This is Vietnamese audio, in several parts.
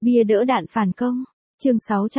Bia đỡ đạn phản công. Chương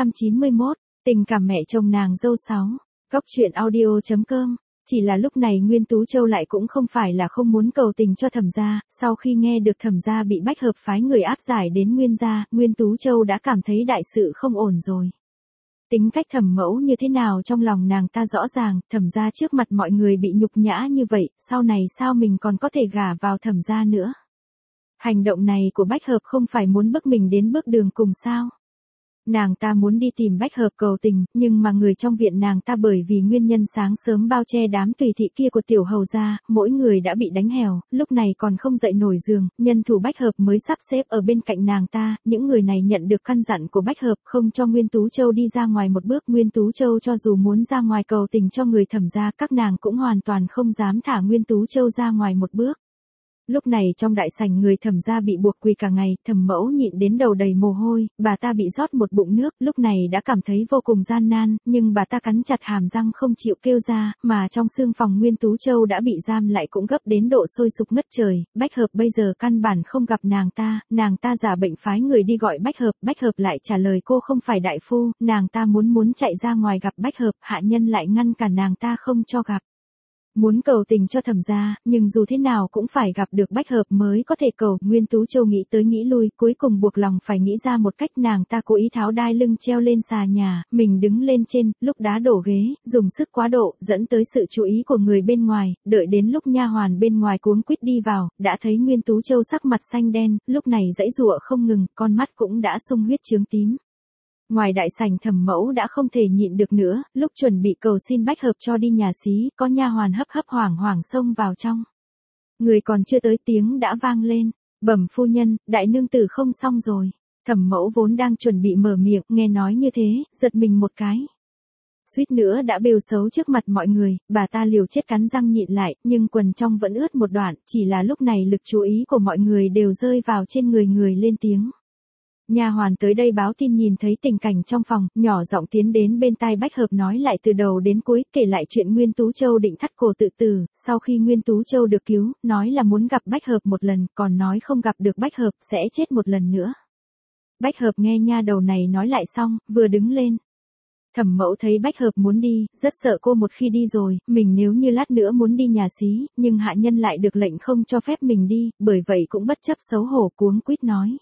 691, tình cảm mẹ chồng nàng dâu 6. Góc truyện audio.com. Chỉ là lúc này Nguyên Tú Châu lại cũng không phải là không muốn cầu tình cho Thẩm gia, sau khi nghe được Thẩm gia bị Bách Hợp phái người áp giải đến Nguyên gia, Nguyên Tú Châu đã cảm thấy đại sự không ổn rồi. Tính cách Thẩm mẫu như thế nào trong lòng nàng ta rõ ràng, Thẩm gia trước mặt mọi người bị nhục nhã như vậy, sau này sao mình còn có thể gả vào Thẩm gia nữa. Hành động này của Bách Hợp không phải muốn bức mình đến bước đường cùng sao. Nàng ta muốn đi tìm Bách Hợp cầu tình, nhưng mà người trong viện nàng ta bởi vì nguyên nhân sáng sớm bao che đám tùy thị kia của tiểu hầu gia, mỗi người đã bị đánh hèo, lúc này còn không dậy nổi giường, nhân thủ Bách Hợp mới sắp xếp ở bên cạnh nàng ta, những người này nhận được căn dặn của Bách Hợp không cho Nguyên Tú Châu đi ra ngoài một bước. Nguyên Tú Châu cho dù muốn ra ngoài cầu tình cho người Thẩm gia, các nàng cũng hoàn toàn không dám thả Nguyên Tú Châu ra ngoài một bước. Lúc này trong đại sảnh người Thẩm gia bị buộc quỳ cả ngày, Thẩm mẫu nhịn đến đầu đầy mồ hôi, bà ta bị rót một bụng nước, lúc này đã cảm thấy vô cùng gian nan, nhưng bà ta cắn chặt hàm răng không chịu kêu ra, mà trong xương phòng Nguyên Tú Châu đã bị giam lại cũng gấp đến độ sôi sục ngất trời. Bách Hợp bây giờ căn bản không gặp nàng ta giả bệnh phái người đi gọi Bách Hợp lại trả lời cô không phải đại phu, nàng ta muốn chạy ra ngoài gặp Bách Hợp, hạ nhân lại ngăn cản nàng ta không cho gặp. Muốn cầu tình cho Thẩm gia, nhưng dù thế nào cũng phải gặp được Bách Hợp mới có thể cầu. Nguyên Tú Châu nghĩ tới nghĩ lui, cuối cùng buộc lòng phải nghĩ ra một cách. Nàng ta cố ý tháo đai lưng treo lên xà nhà, mình đứng lên trên, lúc đá đổ ghế, dùng sức quá độ, dẫn tới sự chú ý của người bên ngoài. Đợi đến lúc nha hoàn bên ngoài cuống quýt đi vào, đã thấy Nguyên Tú Châu sắc mặt xanh đen, lúc này giãy giụa không ngừng, con mắt cũng đã sung huyết chướng tím. Ngoài đại sảnh Thẩm mẫu đã không thể nhịn được nữa, lúc chuẩn bị cầu xin Bách Hợp cho đi nhà xí, có nha hoàn hấp hoảng hoảng xông vào trong. Người còn chưa tới tiếng đã vang lên, bẩm phu nhân, đại nương tử không xong rồi. Thẩm mẫu vốn đang chuẩn bị mở miệng, nghe nói như thế, giật mình một cái. Suýt nữa đã bêu xấu trước mặt mọi người, bà ta liều chết cắn răng nhịn lại, nhưng quần trong vẫn ướt một đoạn, chỉ là lúc này lực chú ý của mọi người đều rơi vào trên người lên tiếng. Nha hoàn tới đây báo tin nhìn thấy tình cảnh trong phòng, nhỏ giọng tiến đến bên tai Bách Hợp nói lại từ đầu đến cuối, kể lại chuyện Nguyên Tú Châu định thắt cổ tự tử, sau khi Nguyên Tú Châu được cứu, nói là muốn gặp Bách Hợp một lần, còn nói không gặp được Bách Hợp, sẽ chết một lần nữa. Bách Hợp nghe nha đầu này nói lại xong, vừa đứng lên. Thẩm mẫu thấy Bách Hợp muốn đi, rất sợ cô một khi đi rồi, mình nếu như lát nữa muốn đi nhà xí, nhưng hạ nhân lại được lệnh không cho phép mình đi, bởi vậy cũng bất chấp xấu hổ cuống quýt nói.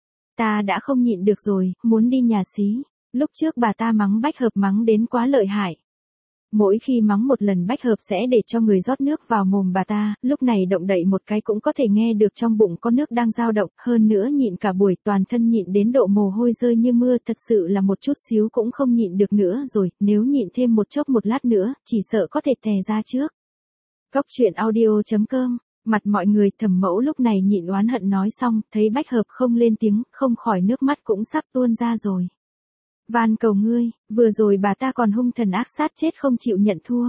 Ta đã không nhịn được rồi, muốn đi nhà xí. Lúc trước bà ta mắng Bách Hợp mắng đến quá lợi hại. Mỗi khi mắng một lần Bách Hợp sẽ để cho người rót nước vào mồm bà ta, lúc này động đậy một cái cũng có thể nghe được trong bụng có nước đang dao động, hơn nữa nhịn cả buổi toàn thân nhịn đến độ mồ hôi rơi như mưa, thật sự là một chút xíu cũng không nhịn được nữa rồi, nếu nhịn thêm một chốc một lát nữa, chỉ sợ có thể tè ra trước. Góc truyện audio.com. Mặt mọi người Thẩm mẫu lúc này nhịn oán hận nói xong, thấy Bách Hợp không lên tiếng, không khỏi nước mắt cũng sắp tuôn ra rồi. Van cầu ngươi, vừa rồi bà ta còn hung thần ác sát chết không chịu nhận thua.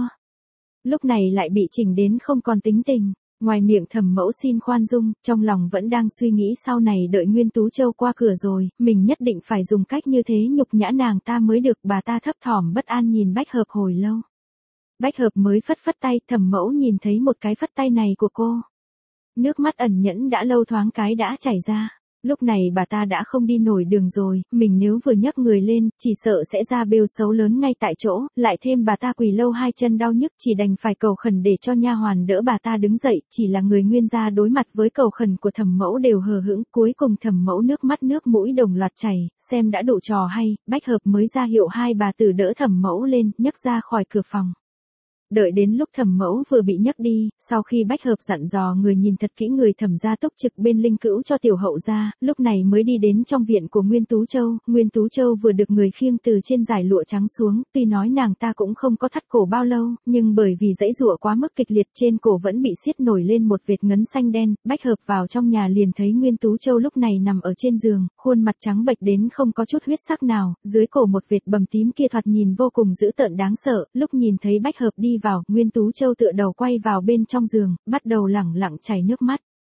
Lúc này lại bị chỉnh đến không còn tính tình. Ngoài miệng Thẩm mẫu xin khoan dung, trong lòng vẫn đang suy nghĩ sau này đợi Nguyên Tú Châu qua cửa rồi, mình nhất định phải dùng cách như thế nhục nhã nàng ta mới được. Bà ta thấp thỏm bất an nhìn Bách Hợp hồi lâu. Bách Hợp mới phất tay, Thẩm mẫu nhìn thấy một cái phất tay này của cô. Nước mắt ẩn nhẫn đã lâu thoáng cái đã chảy ra. Lúc này bà ta đã không đi nổi đường rồi, mình nếu vừa nhấc người lên, chỉ sợ sẽ ra bêu xấu lớn ngay tại chỗ, lại thêm bà ta quỳ lâu hai chân đau nhức, chỉ đành phải cầu khẩn để cho nha hoàn đỡ bà ta đứng dậy, chỉ là người Nguyên gia đối mặt với cầu khẩn của Thẩm mẫu đều hờ hững, cuối cùng Thẩm mẫu nước mắt nước mũi đồng loạt chảy, xem đã đủ trò hay, Bách Hợp mới ra hiệu hai bà tử đỡ Thẩm mẫu lên, nhấc ra khỏi cửa phòng. Đợi đến lúc Thẩm mẫu vừa bị nhấc đi, sau khi Bách Hợp dặn dò người nhìn thật kỹ người Thẩm gia túc trực bên linh cữu cho tiểu hậu gia, lúc này mới đi đến trong viện của Nguyên Tú Châu. Nguyên Tú Châu vừa được người khiêng từ trên dải lụa trắng xuống, tuy nói nàng ta cũng không có thắt cổ bao lâu, nhưng bởi vì giãy giụa quá mức kịch liệt trên cổ vẫn bị siết nổi lên một vệt ngấn xanh đen. Bách Hợp vào trong nhà liền thấy Nguyên Tú Châu lúc này nằm ở trên giường, khuôn mặt trắng bệch đến không có chút huyết sắc nào, dưới cổ một vệt bầm tím kia thoạt nhìn vô cùng dữ tợn đáng sợ. Lúc nhìn thấy Bách Hợp đi vào, Nguyên Tú Châu tựa đầu quay vào bên trong giường, bắt đầu lẳng lặng chảy nước mắt.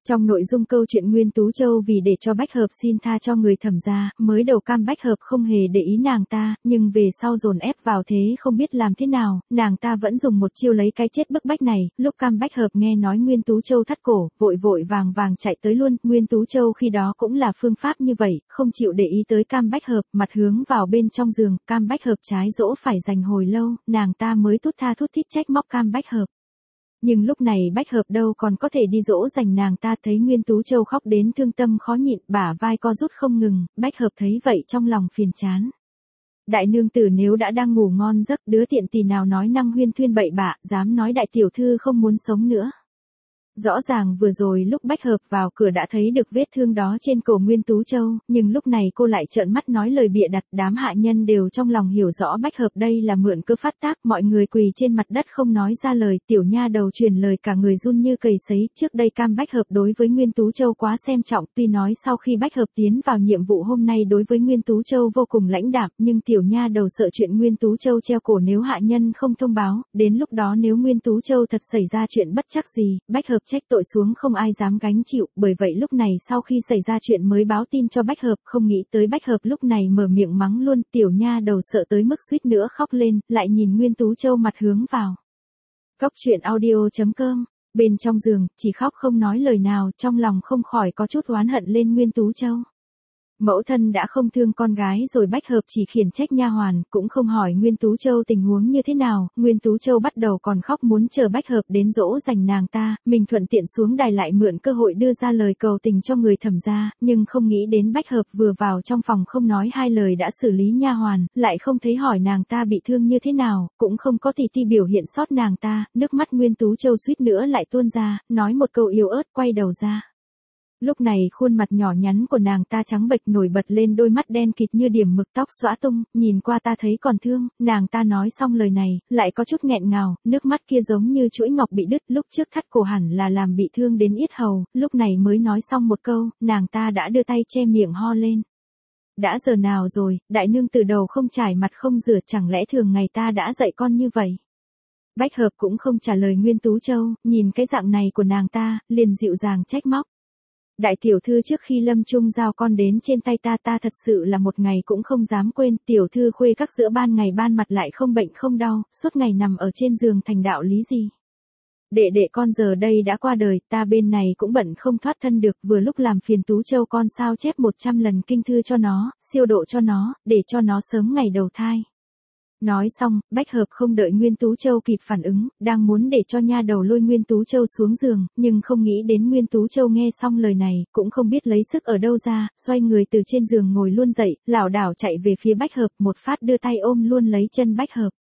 Trong nội dung câu chuyện Nguyên Tú Châu vì để cho Bách Hợp xin tha cho người Thẩm gia, mới đầu Cam Bách Hợp không hề để ý nàng ta, nhưng về sau dồn ép vào thế không biết làm thế nào, nàng ta vẫn dùng một chiêu lấy cái chết bức bách này, lúc Cam Bách Hợp nghe nói Nguyên Tú Châu thắt cổ, vội vội vàng vàng chạy tới luôn, Nguyên Tú Châu khi đó cũng là phương pháp như vậy, không chịu để ý tới Cam Bách Hợp, mặt hướng vào bên trong giường, Cam Bách Hợp trái dỗ phải dành hồi lâu, nàng ta mới thút tha thút thít trách móc Cam Bách Hợp. Nhưng lúc này Bách Hợp đâu còn có thể đi dỗ dành nàng ta, thấy Nguyên Tú Châu khóc đến thương tâm khó nhịn, bả vai co rút không ngừng, Bách Hợp thấy vậy trong lòng phiền chán. Đại nương tử nếu đã đang ngủ ngon giấc, đứa tiện tỳ nào nói năng huyên thuyên bậy bạ, dám nói đại tiểu thư không muốn sống nữa. Rõ ràng vừa rồi lúc Bách Hợp vào cửa đã thấy được vết thương đó trên cổ Nguyên Tú Châu, nhưng lúc này cô lại trợn mắt nói lời bịa đặt, đám hạ nhân đều trong lòng hiểu rõ Bách Hợp đây là mượn cơ phát tác, mọi người quỳ trên mặt đất không nói ra lời, tiểu nha đầu truyền lời cả người run như cầy sấy, trước đây Cam Bách Hợp đối với Nguyên Tú Châu quá xem trọng, tuy nói sau khi Bách Hợp tiến vào nhiệm vụ hôm nay đối với Nguyên Tú Châu vô cùng lãnh đạm, nhưng tiểu nha đầu sợ chuyện Nguyên Tú Châu treo cổ nếu hạ nhân không thông báo, đến lúc đó nếu Nguyên Tú Châu thật xảy ra chuyện bất trắc gì, Bách Hợp trách tội xuống không ai dám gánh chịu, bởi vậy lúc này sau khi xảy ra chuyện mới báo tin cho Bách Hợp, không nghĩ tới Bách Hợp lúc này mở miệng mắng luôn, tiểu nha đầu sợ tới mức suýt nữa khóc lên, lại nhìn Nguyên Tú Châu mặt hướng vào. Cóc truyện audio.com, bên trong giường, chỉ khóc không nói lời nào, trong lòng không khỏi có chút oán hận lên Nguyên Tú Châu. Mẫu thân đã không thương con gái rồi, Bách Hợp chỉ khiển trách nha hoàn, cũng không hỏi Nguyên Tú Châu tình huống như thế nào, Nguyên Tú Châu bắt đầu còn khóc muốn chờ Bách Hợp đến dỗ dành nàng ta, mình thuận tiện xuống đài lại mượn cơ hội đưa ra lời cầu tình cho người Thẩm gia, nhưng không nghĩ đến Bách Hợp vừa vào trong phòng không nói hai lời đã xử lý nha hoàn, lại không thấy hỏi nàng ta bị thương như thế nào, cũng không có tì ti biểu hiện sót nàng ta, nước mắt Nguyên Tú Châu suýt nữa lại tuôn ra, nói một câu yếu ớt quay đầu ra. Lúc này khuôn mặt nhỏ nhắn của nàng ta trắng bệch nổi bật lên, đôi mắt đen kịt như điểm mực, tóc xõa tung, nhìn qua ta thấy còn thương, nàng ta nói xong lời này, lại có chút nghẹn ngào, nước mắt kia giống như chuỗi ngọc bị đứt, lúc trước thắt cổ hẳn là làm bị thương đến yết hầu, lúc này mới nói xong một câu, nàng ta đã đưa tay che miệng ho lên. Đã giờ nào rồi, đại nương từ đầu không chải mặt không rửa, chẳng lẽ thường ngày ta đã dạy con như vậy? Bách Hợp cũng không trả lời Nguyên Tú Châu, nhìn cái dạng này của nàng ta, liền dịu dàng trách móc. Đại tiểu thư trước khi lâm chung giao con đến trên tay ta thật sự là một ngày cũng không dám quên, tiểu thư khuê các giữa ban ngày ban mặt lại không bệnh không đau, suốt ngày nằm ở trên giường thành đạo lý gì. Đệ đệ con giờ đây đã qua đời, ta bên này cũng bận không thoát thân được, vừa lúc làm phiền Tú Châu con sao chép 100 lần kinh thư cho nó, siêu độ cho nó, để cho nó sớm ngày đầu thai. Nói xong, Bách Hợp không đợi Nguyên Tú Châu kịp phản ứng, đang muốn để cho nha đầu lôi Nguyên Tú Châu xuống giường, nhưng không nghĩ đến Nguyên Tú Châu nghe xong lời này, cũng không biết lấy sức ở đâu ra, xoay người từ trên giường ngồi luôn dậy, lảo đảo chạy về phía Bách Hợp, một phát đưa tay ôm luôn lấy chân Bách Hợp.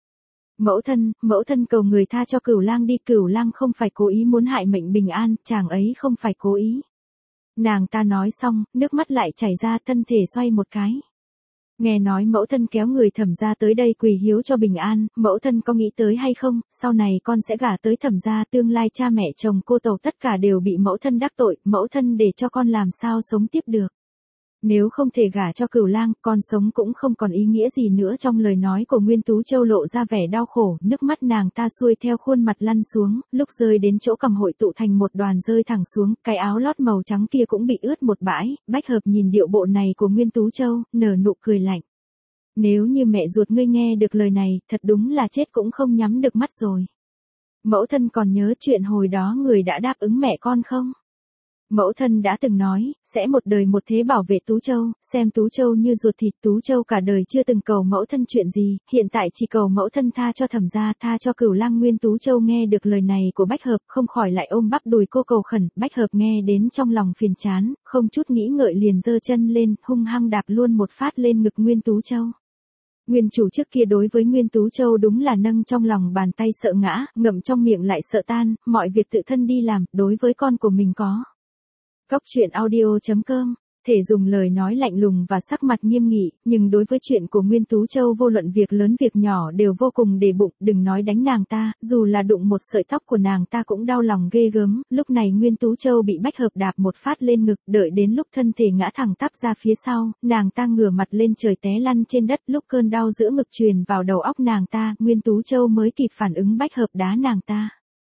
Mẫu thân cầu người tha cho Cửu Lang đi, Cửu Lang không phải cố ý muốn hại mệnh bình an, chàng ấy không phải cố ý. Nàng ta nói xong, nước mắt lại chảy ra, thân thể xoay một cái. Nghe nói mẫu thân kéo người Thẩm gia tới đây quỳ hiếu cho bình an, mẫu thân có nghĩ tới hay không, sau này con sẽ gả tới Thẩm gia, tương lai cha mẹ chồng cô tàu tất cả đều bị mẫu thân đắc tội, mẫu thân để cho con làm sao sống tiếp được. Nếu không thể gả cho Cửu Lang, con sống cũng không còn ý nghĩa gì nữa. Trong lời nói của Nguyên Tú Châu lộ ra vẻ đau khổ, nước mắt nàng ta xuôi theo khuôn mặt lăn xuống, lúc rơi đến chỗ cằm hội tụ thành một đoàn rơi thẳng xuống, cái áo lót màu trắng kia cũng bị ướt một bãi. Bách Hợp nhìn điệu bộ này của Nguyên Tú Châu, nở nụ cười lạnh. Nếu như mẹ ruột ngươi nghe được lời này, thật đúng là chết cũng không nhắm được mắt rồi. Mẫu thân còn nhớ chuyện hồi đó người đã đáp ứng mẹ con không? Mẫu thân đã từng nói, sẽ một đời một thế bảo vệ Tú Châu, xem Tú Châu như ruột thịt. Tú Châu cả đời chưa từng cầu mẫu thân chuyện gì, hiện tại chỉ cầu mẫu thân tha cho Thẩm gia, tha cho Cửu Lang. Nguyên Tú Châu nghe được lời này của Bách Hợp, không khỏi lại ôm bắp đùi cô cầu khẩn. Bách Hợp nghe đến trong lòng phiền chán, không chút nghĩ ngợi liền giơ chân lên, hung hăng đạp luôn một phát lên ngực Nguyên Tú Châu. Nguyên chủ trước kia đối với Nguyên Tú Châu đúng là nâng trong lòng bàn tay sợ ngã, ngậm trong miệng lại sợ tan, mọi việc tự thân đi làm, đối với con của mình có. Cóc truyện audio.com, thể dùng lời nói lạnh lùng và sắc mặt nghiêm nghị, nhưng đối với chuyện của Nguyên Tú Châu vô luận việc lớn việc nhỏ đều vô cùng để bụng, đừng nói đánh nàng ta, dù là đụng một sợi tóc của nàng ta cũng đau lòng ghê gớm. Lúc này Nguyên Tú Châu bị Bách Hợp đạp một phát lên ngực, đợi đến lúc thân thể ngã thẳng tắp ra phía sau, nàng ta ngửa mặt lên trời té lăn trên đất, lúc cơn đau giữa ngực truyền vào đầu óc nàng ta, Nguyên Tú Châu mới kịp phản ứng Bách Hợp đá nàng ta.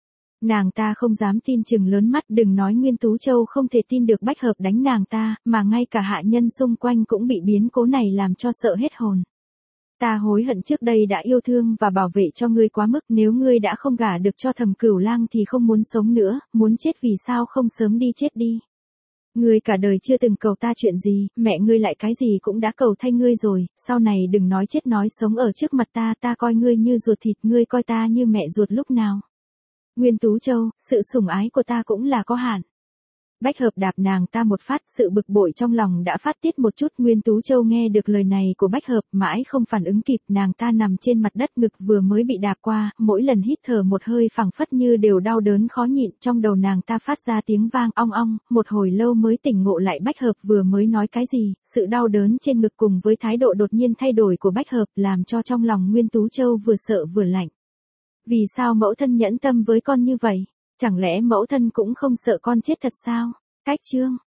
Nàng ta không dám tin, chừng lớn mắt, đừng nói Nguyên Tú Châu không thể tin được Bách Hợp đánh nàng ta, mà ngay cả hạ nhân xung quanh cũng bị biến cố này làm cho sợ hết hồn. Ta hối hận trước đây đã yêu thương và bảo vệ cho ngươi quá mức, nếu ngươi đã không gả được cho Thẩm Cửu Lang thì không muốn sống nữa, muốn chết vì sao không sớm đi chết đi. Ngươi cả đời chưa từng cầu ta chuyện gì, mẹ ngươi lại cái gì cũng đã cầu thay ngươi rồi, sau này đừng nói chết nói sống ở trước mặt ta, ta coi ngươi như ruột thịt, ngươi coi ta như mẹ ruột lúc nào. Nguyên Tú Châu, sự sủng ái của ta cũng là có hạn. Bách Hợp đạp nàng ta một phát, sự bực bội trong lòng đã phát tiết một chút. Nguyên Tú Châu nghe được lời này của Bách Hợp, mãi không phản ứng kịp, nàng ta nằm trên mặt đất, ngực vừa mới bị đạp qua, mỗi lần hít thở một hơi phảng phất như đều đau đớn khó nhịn, trong đầu nàng ta phát ra tiếng vang ong ong, một hồi lâu mới tỉnh ngộ lại Bách Hợp vừa mới nói cái gì, sự đau đớn trên ngực cùng với thái độ đột nhiên thay đổi của Bách Hợp làm cho trong lòng Nguyên Tú Châu vừa sợ vừa lạnh. Vì sao mẫu thân nhẫn tâm với con như vậy? Chẳng lẽ mẫu thân cũng không sợ con chết thật sao? Cách chương